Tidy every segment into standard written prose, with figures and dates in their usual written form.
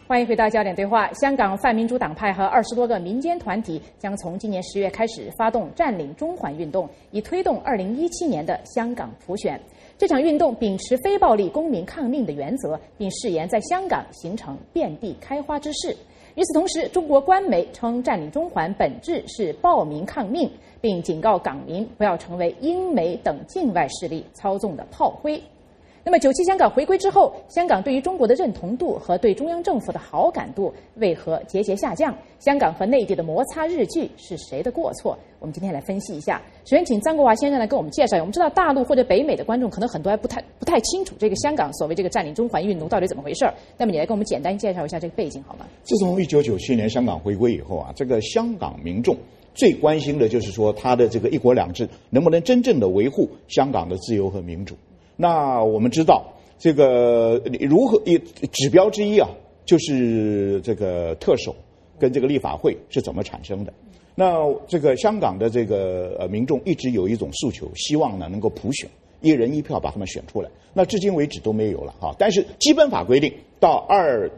欢迎回到焦点对话。香港泛民主党派和20多个民间团体将从今年10月开始发动占领中环运动，以推动2017年的香港普选。这场运动秉持非暴力公民抗命的原则，并誓言在香港形成遍地开花之势。与此同时，中国官媒称占领中环本质是暴民抗命，并警告港民不要成为英美等境外势力操纵的炮灰。那么，97香港回归之后，香港对于中国的认同度和对中央政府的好感度为何节节下降？香港和内地的摩擦日剧是谁的过错？我们今天来分析一下。首先，请张国华先生来给我们介绍。我们知道大陆或者北美的观众可能很多还不太清楚这个香港所谓这个占领中环运动到底怎么回事儿。那么你来给我们简单介绍一下这个背景好吗？ 自从1997年香港回归以后啊，这个香港民众最关心的就是说他的这个一国两制能不能真正的维护香港的自由和民主。那我们知道这个如何指标之一啊，就是这个特首跟这个立法会是怎么产生的。那这个香港的这个民众一直有一种诉求，希望呢能够普选，一人一票把他们选出来。那至今为止都没有了哈。但是基本法规定到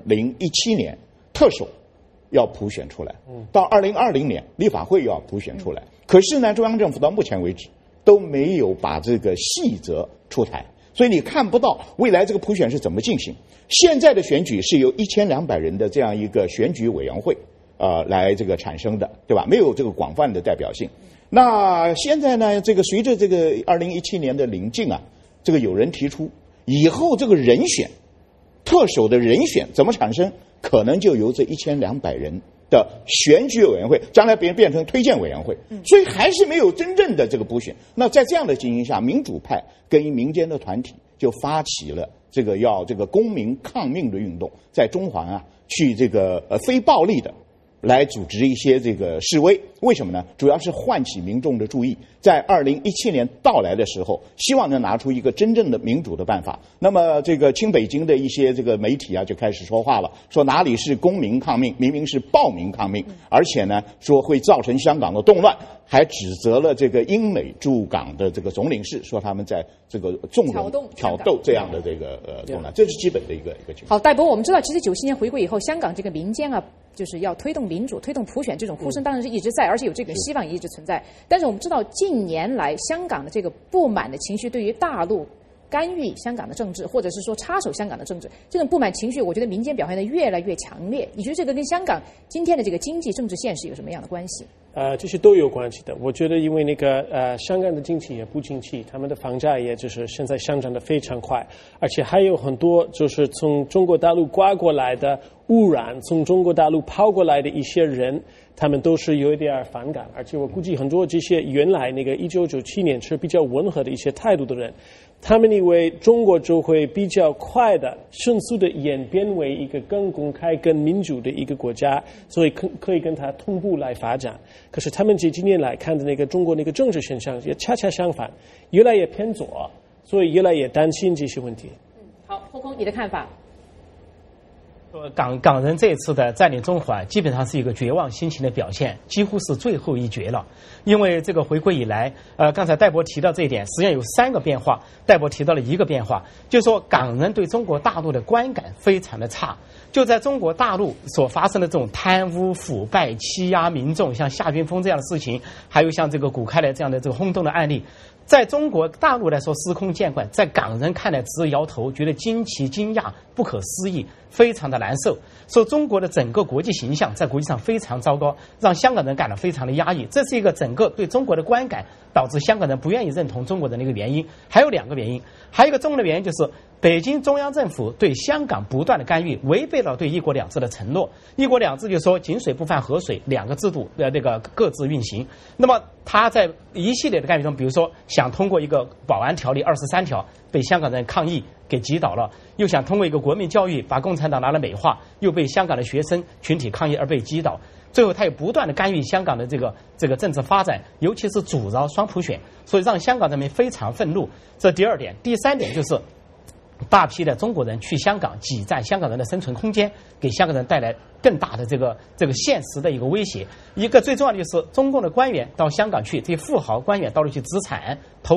2017年特首要普选出来，到2020年立法会要普选出来。可是呢，中央政府到目前为止都没有把这个细则出台，所以你看不到未来这个普选是怎么进行。现在的选举是由1200人的这样一个选举委员会来这个产生的，对吧？没有这个广泛的代表性。那现在呢，这个随着这个2017年的临近啊，这个有人提出以后这个人选特首的人选怎么产生，可能就由这1200人的选举委员会将来变成推荐委员会，所以还是没有真正的这个普选。那在这样的情形下，民主派跟民间的团体就发起了这个要这个公民抗命的运动，在中环啊去这个非暴力的来组织一些这个示威。为什么呢？主要是唤起民众的注意，在2017年到来的时候，希望能拿出一个真正的民主的办法。那么这个亲北京的一些这个媒体啊就开始说话了，说哪里是公民抗命，明明是暴民抗命，而且呢说会造成香港的动乱，还指责了这个英美驻港的这个总领事，说他们在这个纵容挑逗这样的这个动乱，这是基本的一个情况。 好，戴博，我们知道其实97年回归以后，香港这个民间啊就是要推动民主、推动普选，这种呼声当然是一直在，而且有这个希望也一直存在。但是我们知道近年来香港的这个不满的情绪，对于大陆干预香港的政治，或者是说插手香港的政治，这种不满情绪，我觉得民间表现得越来越强烈。你觉得这个跟香港今天的这个经济政治现实有什么样的关系？ 这些都有关系的。我觉得因为那个香港的经济也不景气，他们的房价也就是现在上涨得非常快，而且还有很多就是从中国大陆刮过来的污染，从中国大陆抛过来的一些人，他们都是有一点反感。而且我估计很多这些原来那个1997年是比较温和的一些态度的人，他们以为中国就会比较快的迅速的演变为一个更公开更民主的一个国家，所以可以跟它同步来发展。可是他们这几年来看的那个中国那个政治现象也恰恰相反，越来越偏左，所以越来越担心这些问题。 好，后空你的看法？ 港人这一次的占领中环基本上是一个绝望心情的表现，几乎是最后一绝了。因为这个回归以来，刚才戴博提到这一点，实际上有3个变化，戴博提到了1个变化，就是说港人对中国大陆的观感非常的差。就在中国大陆所发生的这种贪污腐败欺压民众，像夏俊峰这样的事情，还有像这个谷开来这样的这个轰动的案例，在中国大陆来说司空见惯，在港人看来直摇头，觉得惊奇惊讶不可思议，非常的难受。说中国的整个国际形象在国际上非常糟糕，让香港人感到非常的压抑，这是一个整个对中国的观感导致香港人不愿意认同中国的那个原因。还有2个原因，还有一个重要的原因就是北京中央政府对香港不断的干预，违背了对一国两制的承诺。一国两制就是说井水不犯河水，2个制度那个各自运行。那么他在一系列的干预中，比如说想通过一个保安条例23条被香港人抗议给击倒了，又想通过一个国民教育把共产党拿来美化，又被香港的学生群体抗议而被击倒。最后他又不断的干预香港的这个政治发展，尤其是阻挠双普选，所以让香港人民非常愤怒。这第2点。第3点就是大批的中国人去香港挤占香港人的生存空间，给香港人带来更大的这个现实的一个威胁。一个最重要的就是中共的官员到香港去，这些富豪官员到了去资产投资，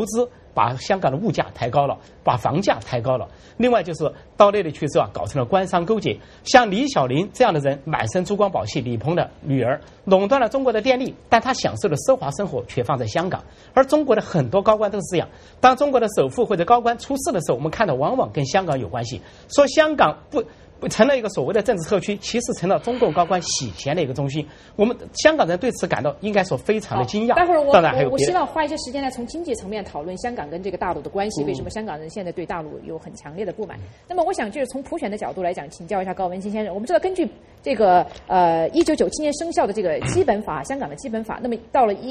把香港的物价抬高了，把房价抬高了。另外就是到内地去之后搞成了官商勾结，像李小琳这样的人，满身珠光宝气，李鹏的女儿，垄断了中国的电力，但她享受的奢华生活却放在香港。而中国的很多高官都是这样，当中国的首富或者高官出事的时候，我们看到往往跟香港有关系，说香港不成了一个所谓的政治特区，其实成了中共高官洗钱的一个中心。我们香港人对此感到应该说非常的惊讶。 待会儿当然还有我希望花一些时间来从经济层面讨论香港跟这个大陆的关系，为什么香港人现在对大陆有很强烈的不满。那么我想就是从普选的角度来讲，请教一下高文新先生。我们知道根据这个1997年生效的这个基本法，香港的基本法，那么到了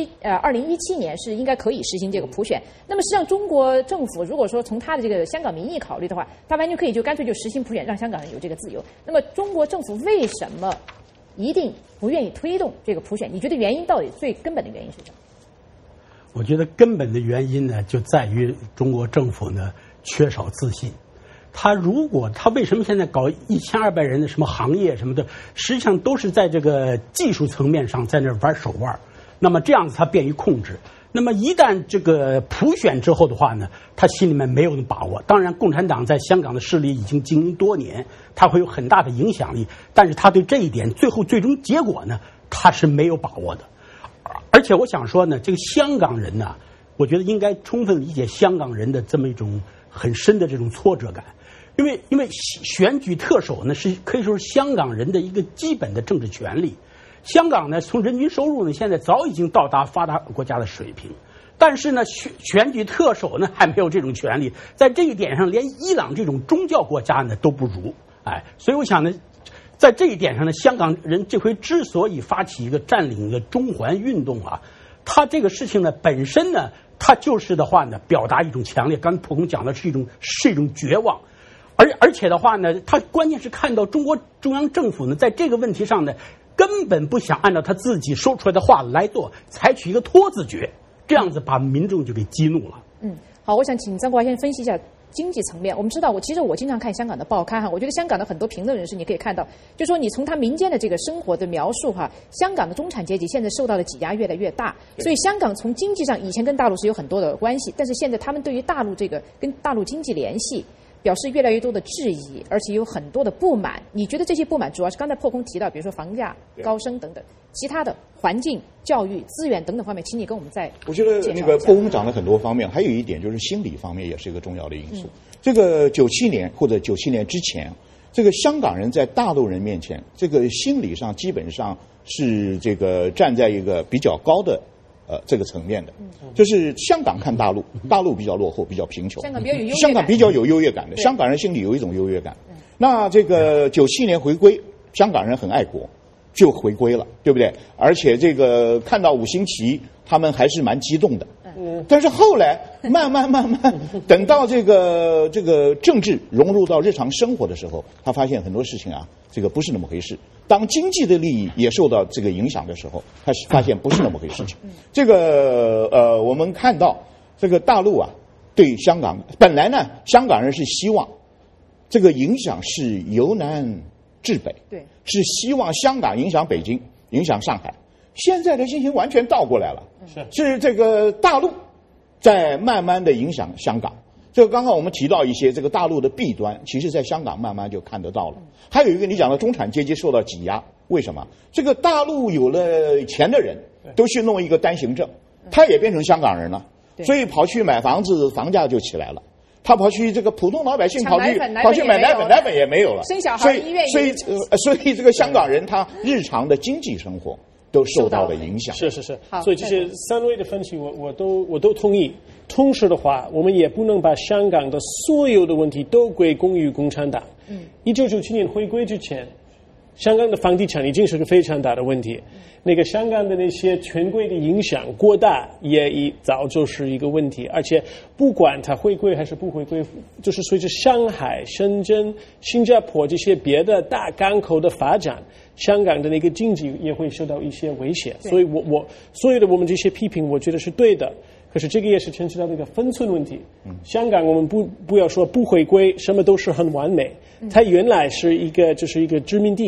2017年是应该可以实行这个普选。那么实际上中国政府如果说从他的这个香港民意考虑的话，他完全可以就干脆就实行普选，让香港人有这个自由。那么中国政府为什么一定不愿意推动这个普选？你觉得原因到底最根本的原因是什么？ 我觉得根本的原因呢，就在于中国政府呢缺少自信。他为什么现在搞1200人的什么行业什么的，实际上都是在这个技术层面上在那玩手腕。那么这样子他便于控制。那么一旦这个普选之后的话呢，他心里面没有把握。当然共产党在香港的势力已经经营多年，他会有很大的影响力，但是他对这一点最终结果呢，他是没有把握的。而且我想说呢，这个香港人呢，我觉得应该充分理解香港人的这么一种很深的这种挫折感。因为选举特首呢，是可以说是香港人的一个基本的政治权利。香港呢，从人均收入呢，现在早已经到达发达国家的水平，但是呢，选举特首呢还没有这种权利，在这一点上，连伊朗这种宗教国家呢都不如。所以我想呢，在这一点上呢，香港人这回之所以发起一个占领的中环运动啊，他这个事情呢本身呢，他就是的话呢，表达一种强烈，刚才破空讲的是一种绝望。而且的话呢，他关键是看到中国中央政府呢，在这个问题上呢，根本不想按照他自己说出来的话来做，采取一个拖字诀，这样子把民众就给激怒了。 好，我想请张国华先分析一下经济层面。我们知道，其实我经常看香港的报刊我觉得香港的很多评论人士，你可以看到，就说你从他民间的这个生活的描述香港的中产阶级现在受到的挤压越来越大，所以香港从经济上以前跟大陆是有很多的关系，但是现在他们对于大陆这个跟大陆经济联系表示越来越多的质疑，而且有很多的不满。你觉得这些不满主要是刚才破空提到，比如说房价高升等等，其他的环境、教育、资源等等方面，请你跟我们再我觉得那个破空讲了很多方面，还有一点就是心理方面也是一个重要的因素。这个97年或者97年之前，这个香港人在大陆人面前，这个心理上基本上是这个站在一个比较高的这个层面的，就是香港看大陆，大陆比较落后，比较贫穷，香港比较有优越感的，香港人心里有一种优越感。那这个97年回归，香港人很爱国，就回归了，对不对？而且这个看到5星旗，他们还是蛮激动的。但是后来慢慢，等到这个政治融入到日常生活的时候，他发现很多事情这个不是那么回事。当经济的利益也受到这个影响的时候，他发现不是那么回事情。这个我们看到这个大陆对香港本来呢，香港人是希望这个影响是由南至北，对，是希望香港影响北京，影响上海。现在的情形完全倒过来了，是这个大陆在慢慢的影响香港。这个刚刚我们提到一些这个大陆的弊端，其实在香港慢慢就看得到了。还有一个你讲的中产阶级受到挤压，为什么？这个大陆有了钱的人都去弄一个单行证，他也变成香港人了，所以跑去买房子，房价就起来了。他跑去这个普通老百姓跑去买奶粉，奶粉也没有了。生小孩医院也所以这个香港人他日常的经济生活都受到了影响。 是。所以这些三位的分析我都同意。同时的话，我们也不能把香港的所有的问题都归功于共产党。1997年回归之前，香港的房地产已经是个非常大的问题。那个香港的那些权贵的影响过大，也早就是一个问题。而且不管它回归还是不回归，就是随着上海、深圳、新加坡这些别的大港口的发展，香港的那个经济也会受到一些威胁。所以所有的我们这些批评，我觉得是对的。可是这个也是牵扯到那个分寸问题。香港我们不要说不回归，什么都是很完美。它原来是就是一个殖民地，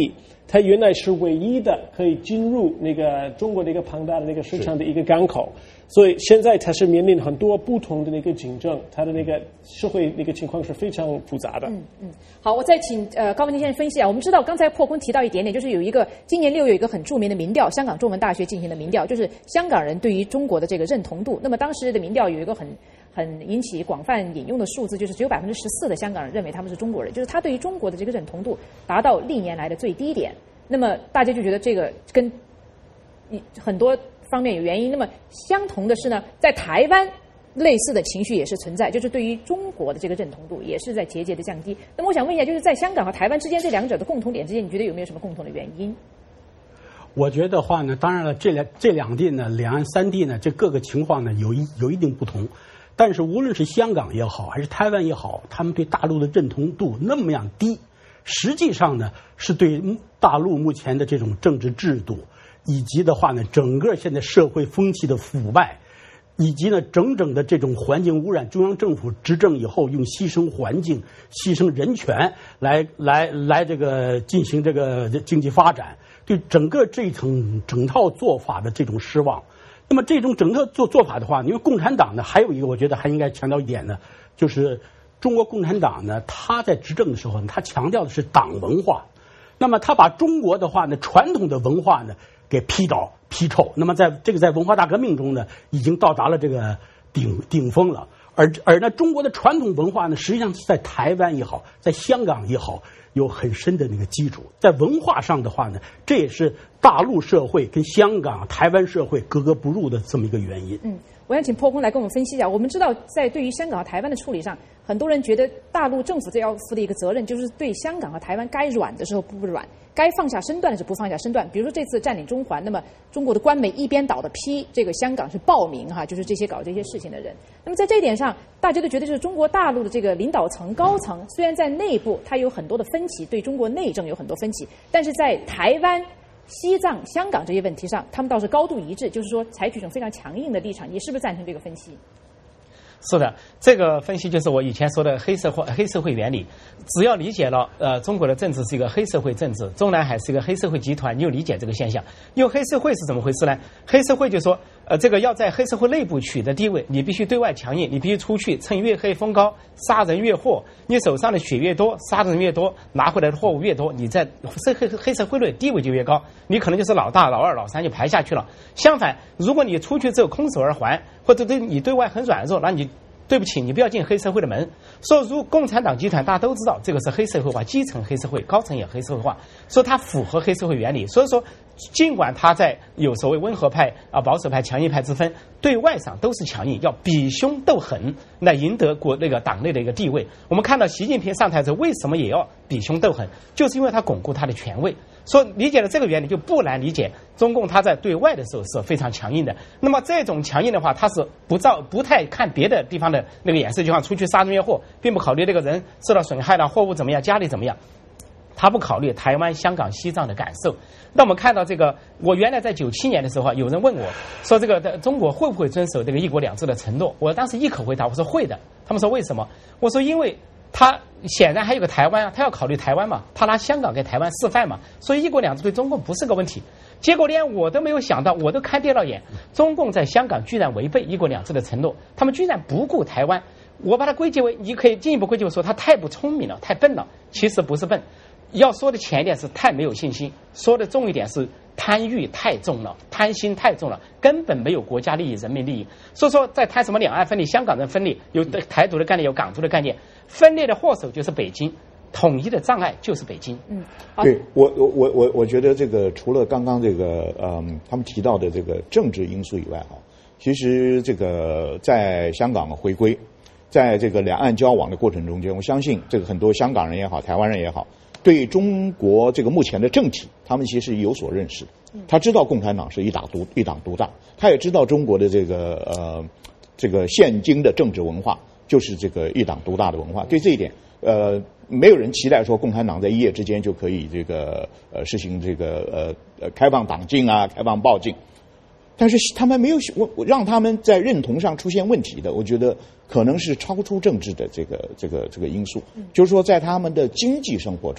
它原来是唯一的可以进入那个中国的一个庞大的那个市场的一个港口，所以现在它是面临很多不同的那个竞争，它的那个社会那个情况是非常复杂的。 好，我再请高文清先生分析啊。我们知道刚才破坤提到一点点，就是有一个今年6月有一个很著名的民调，香港中文大学进行的民调，就是香港人对于中国的这个认同度。那么当时的民调有一个很引起广泛引用的数字，就是只有14%的香港人认为他们是中国人，就是他对于中国的这个认同度达到历年来的最低点。那么大家就觉得这个跟很多方面有原因。那么相同的是呢，在台湾类似的情绪也是存在，就是对于中国的这个认同度也是在节节的降低。那么我想问一下，就是在香港和台湾之间这两者的共同点之间，你觉得有没有什么共同的原因？ 我觉得话呢，当然了，这两地呢，两岸三地呢，这各个情况呢有一定不同。但是无论是香港也好，还是台湾也好，他们对大陆的认同度那么样低，实际上呢，是对大陆目前的这种政治制度，以及的话呢，整个现在社会风气的腐败，以及呢，整的这种环境污染，中央政府执政以后用牺牲环境、牺牲人权来这个进行这个经济发展，对整个整套做法的这种失望。那么这种整个做法的话，因为共产党呢，还有一个我觉得还应该强调一点呢，就是中国共产党呢，他在执政的时候呢，他强调的是党文化。那么他把中国的话呢，传统的文化呢给批臭。那么在文化大革命中呢，已经到达了这个顶峰了。而呢，中国的传统文化呢，实际上是在台湾也好，在香港也好，有很深的那个基础。在文化上的话呢，这也是大陆社会跟香港、台湾社会格格不入的这么一个原因。 我想请破空来跟我们分析一下。我们知道，在对于香港和台湾的处理上，很多人觉得大陆政府这要负的一个责任，就是对香港和台湾该软的时候不软，该放下身段的时候不放下身段。比如说这次占领中环，那么中国的官媒一边倒的批这个香港是暴民哈，就是这些搞这些事情的人。那么在这一点上，大家都觉得就是中国大陆的这个领导层高层，虽然在内部它有很多的分歧，对中国内政有很多分歧，但是在台湾、西藏、香港这些问题上，他们倒是高度一致，就是说采取一种非常强硬的立场。你是不是赞成这个分析？ 是的，这个分析就是我以前说的黑社会原理。只要理解了中国的政治是一个黑社会政治，中南海是一个黑社会集团，你就理解这个现象。因为黑社会是怎么回事呢？黑社会就说这个要在黑社会内部取得地位，你必须对外强硬，你必须出去趁月黑风高杀人越货，你手上的血越多，杀人越多，拿回来的货物越多，你在黑社会内地位就越高，你可能就是老大、老二、老三就排下去了。相反，如果你出去之后空手而还，或者你对外很软弱，那你对不起，你不要进黑社会的门。说如共产党集团大家都知道，这个是黑社会化，基层黑社会，高层也黑社会化，说它符合黑社会原理。所以说，尽管它在有所谓温和派保守派、强硬派之分，对外上都是强硬，要比凶斗狠来赢得那个党内的一个地位。我们看到习近平上台之后，为什么也要比凶斗狠？就是因为他巩固他的权位。说理解了这个原理，就不难理解中共他在对外的时候是非常强硬的。那么这种强硬的话，他是不太看别的地方的那个眼色，就像出去杀人越货，并不考虑这个人受到损害了，货物怎么样，家里怎么样，他不考虑台湾、香港、西藏的感受。那我们看到这个，我原来在97年的时候，有人问我说，这个中国会不会遵守这个一国两制的承诺？我当时一口回答，我说会的。他们说为什么？我说因为他显然还有个台湾啊，他要考虑台湾嘛，他拿香港给台湾示范嘛，所以一国两制对中共不是个问题。结果连我都没有想到，我都看跌了眼，中共在香港居然违背一国两制的承诺，他们居然不顾台湾。我把它归结为，你可以进一步归结为说他太不聪明了，太笨了。其实不是笨，要说的浅一点是太没有信心，说的重一点是贪欲太重了，贪心太重了，根本没有国家利益、人民利益。所以说在谈什么两岸分立、香港人分立，有台独的概念，有港独的概念，分裂的祸首就是北京，统一的障碍就是北京。 对，我觉得这个除了刚刚这个他们提到的这个政治因素以外哈，其实这个在香港回归，在这个两岸交往的过程中间，我相信这个很多香港人也好，台湾人也好，对中国这个目前的政体，他们其实有所认识。他知道共产党是一党独大，他也知道中国的这个现今的政治文化就是这个一党独大的文化。对这一点，没有人期待说共产党在一夜之间就可以这个实行这个开放党禁啊，开放报禁。但是他们没有让他们在认同上出现问题的，我觉得可能是超出政治的这个因素，就是说在他们的经济生活中，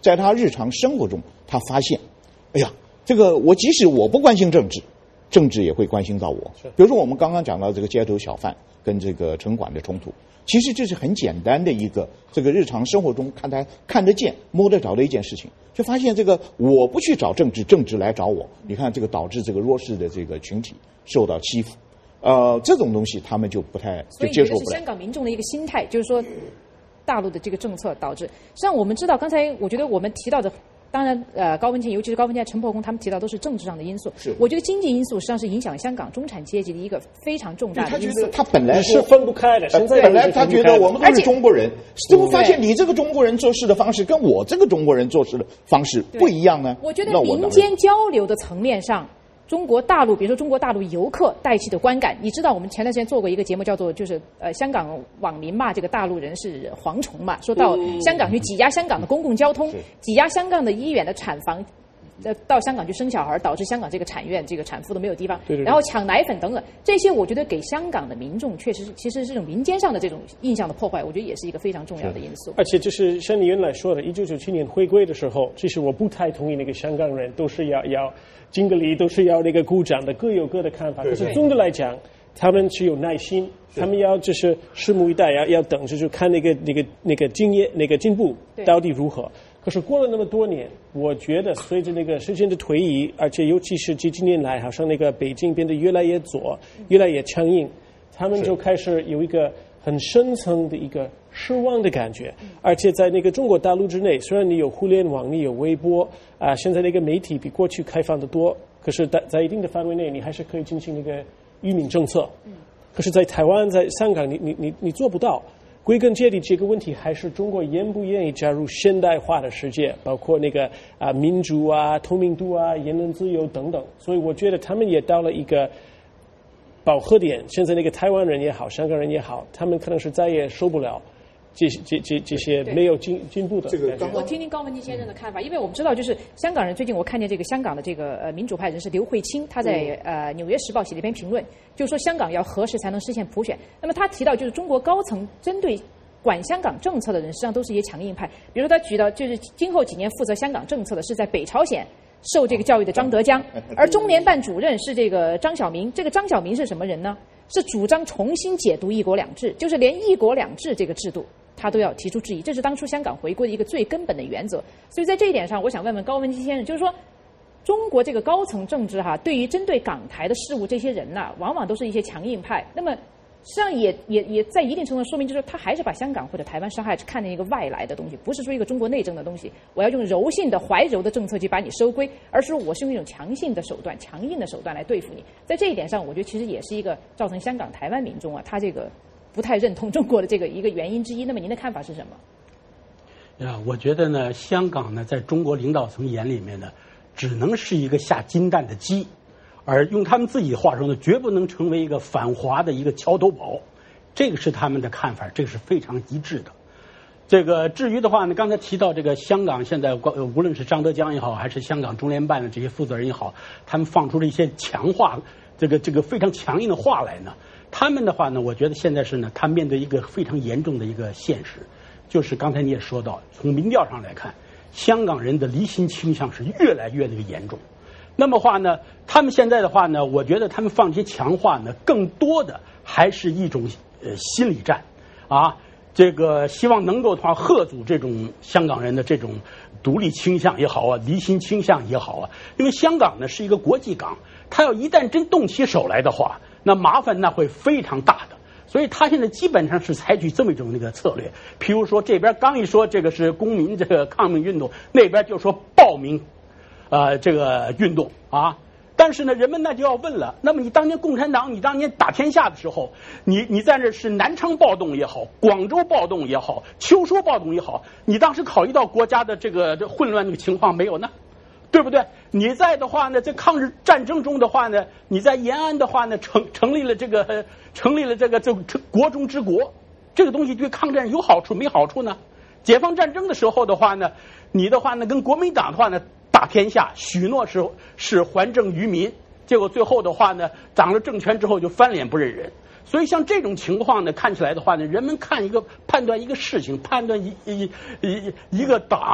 在他日常生活中，他发现，哎呀，这个即使我不关心政治，政治也会关心到我。比如说我们刚刚讲到这个街头小贩跟这个城管的冲突，其实这是很简单的一个这个日常生活中看得见摸得着的一件事情，就发现这个我不去找政治，政治来找我，你看这个导致这个弱势的这个群体受到欺负。这种东西他们就不太就接受不了。 所以这是香港民众的一个心态，就是说，大陆的这个政策导致。实际上我们知道，刚才我觉得我们提到的，当然高文健，尤其是高文健、陈伯公他们提到都是政治上的因素。 是， 我觉得经济因素实际上是影响香港中产阶级的一个非常重大的因素。 他本来是分不开的，现在本来他觉得我们都是中国人，怎么发现你这个中国人做事的方式跟我这个中国人做事的方式不一样呢？ 我觉得民间交流的层面上。中国大陆，比如说中国大陆游客带起的观感，你知道我们前段时间做过一个节目，叫做香港网民骂这个大陆人是蝗虫嘛，说到香港去挤压香港的公共交通，挤压香港的医院的产房，到香港去生小孩，导致香港这个产院这个产妇都没有地方， 对， 然后抢奶粉等等，这些我觉得给香港的民众其实是这种民间上的这种印象的破坏，我觉得也是一个非常重要的因素。 而且就是像你原来说的，1997年回归的时候，其实我不太同意那个香港人都是要敬个礼，都是要那个鼓掌的，各有各的看法。可是总的来讲，他们是有耐心，他们要就是拭目以待，要等着就看那个进步到底如何。可是过了那么多年，我觉得随着那个时间的推移，而且尤其是这几年来，好像那个北京变得越来越左，越来越强硬，他们就开始有一个很深层的一个失望的感觉。而且在那个中国大陆之内，虽然你有互联网，你有微博现在那个媒体比过去开放得多，可是在一定的范围内，你还是可以进行那个移民政策。可是，在台湾、在香港，你做不到。归根结底，这个问题还是中国愿不愿意加入现代化的世界，包括那个民主透明度言论自由等等。所以我觉得他们也到了一个饱和点。现在那个台湾人也好，香港人也好，他们可能是再也受不了这些没有进步的。 我听听高文健先生的看法，因为我们知道，就是香港人最近我看见这个香港的这个民主派人士刘慧卿，他在纽约时报写了一篇评论，就是说香港要何时才能实现普选。那么他提到，就是中国高层针对管香港政策的人，实际上都是一些强硬派。比如说他举到，就是今后几年负责香港政策的是在北朝鲜受这个教育的张德江，而中联办主任是这个张晓明。这个张晓明是什么人呢？是主张重新解读一国两制，就是连一国两制这个制度他都要提出质疑，这是当初香港回归的一个最根本的原则。所以在这一点上，我想问问高文健先生，就是说中国这个高层政治对于针对港台的事务，这些人往往都是一些强硬派。那么实际上也在一定程度上说明，就是他还是把香港或者台湾伤害看成一个外来的东西，不是说一个中国内政的东西。我要用柔性的怀柔的政策去把你收归，而是我是用一种强硬的手段来对付你。在这一点上，我觉得其实也是一个造成香港、台湾民众他这个不太认同中国的这个一个原因之一。那么您的看法是什么？ 我觉得呢，香港呢，在中国领导层眼里面呢，只能是一个下金蛋的鸡，而用他们自己的话说呢，绝不能成为一个反华的一个桥头堡。这个是他们的看法，这个是非常一致的。这个至于的话呢，刚才提到这个香港现在无论是张德江也好，还是香港中联办的这些负责人也好，他们放出了一些强化这个非常强硬的话来呢。他们的话呢，我觉得现在是呢，他面对一个非常严重的一个现实，就是刚才你也说到，从民调上来看，香港人的离心倾向是越来越那个严重。那么话呢，他们现在的话呢，我觉得他们放这些强化呢，更多的还是一种心理战这个希望能够的话遏阻这种香港人的这种独立倾向也好离心倾向也好因为香港呢是一个国际港，他要一旦真动起手来的话，那麻烦那会非常大的。所以他现在基本上是采取这么一种那个策略，譬如说这边刚一说这个是公民这个抗命运动，那边就说暴民这个运动但是呢，人们那就要问了，那么你当年共产党，你当年打天下的时候，你在这是南昌暴动也好，广州暴动也好，秋收暴动也好，你当时考虑到国家的这混乱的情况没有呢？对不对？你在的话呢，在抗日战争中的话呢，你在延安的话呢，成立了这个国中之国，这个东西对抗战有好处没好处呢？解放战争的时候的话呢，你的话呢跟国民党的话呢打天下，许诺是还政于民，结果最后的话呢，掌了政权之后就翻脸不认人。所以像这种情况呢，看起来的话呢，人们判断一个事情，判断一个党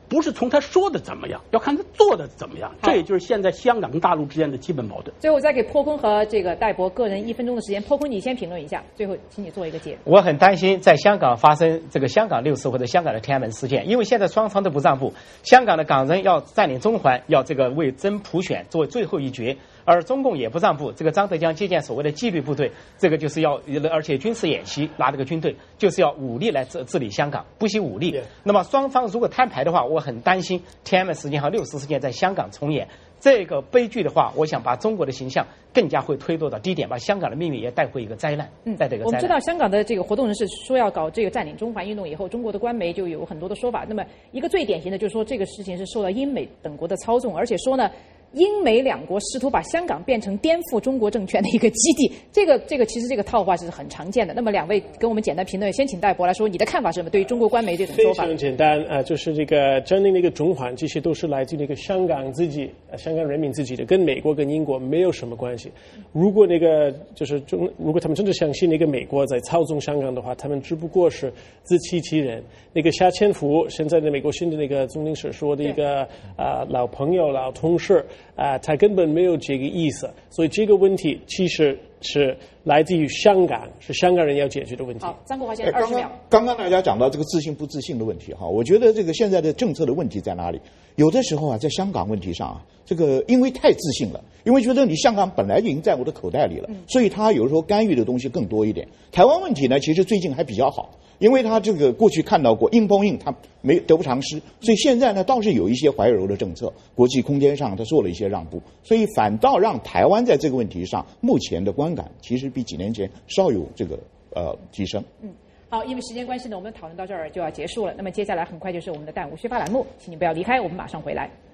不是从他说的怎么样，要看他做的怎么样。这也就是现在香港跟大陆之间的基本矛盾。 最后再给破坤和这个戴博个人1分钟的时间，破坤你先评论一下，最后请你做一个结。 我很担心在香港发生这个香港6次或者香港的天安门事件，因为现在双方都不让步，香港的港人要占领中环，要这个为争普选作为最后一决。而中共也不让步，这个张德江接见所谓的纪律部队，这个就是要，而且军事演习拿这个军队，就是要武力来治理香港，不惜武力。那么双方如果摊牌的话，我很担心天安门事件和6次事件在香港重演。这个悲剧的话，我想把中国的形象更加会推落到低点，把香港的命运也带回一个灾难。带这个灾难。 我们知道香港的这个活动人士说要搞这个占领中环运动以后，中国的官媒就有很多的说法。那么一个最典型的就是说这个事情是受到英美等国的操纵，而且说呢，英美两国试图把香港变成颠覆中国政权的一个基地。这个其实这个套话是很常见的。那么两位跟我们简单评论，先请戴博来说你的看法是什么？对于中国官媒这种说法。 非常简单就是这个占领那个中环，这些都是来自那个香港自己香港人民自己的，跟美国跟英国没有什么关系。如果那个就是如果他们真的相信那个美国在操纵香港的话，他们只不过是自欺欺人。那个夏千福现在的美国新的那个总领事说的一个老朋友老同事他根本没有这个意思。所以这个问题其实是来自于香港，是香港人要解决的问题。 好，张国华先生20秒。 刚刚大家讲到这个自信不自信的问题哈，我觉得这个现在的政策的问题在哪里？有的时候在香港问题上这个因为太自信了，因为觉得你香港本来就已经在我的口袋里了，所以他有的时候干预的东西更多一点。台湾问题呢，其实最近还比较好，因为他这个过去看到过硬碰硬，他得不偿失，所以现在呢倒是有一些怀柔的政策，国际空间上他做了一些让步，所以反倒让台湾在这个问题上目前的观感其实比几年前稍有这个提升。 好，因为时间关系呢，我们讨论到这儿就要结束了。那么接下来很快就是我们的弹无虚发栏目，请你不要离开，我们马上回来。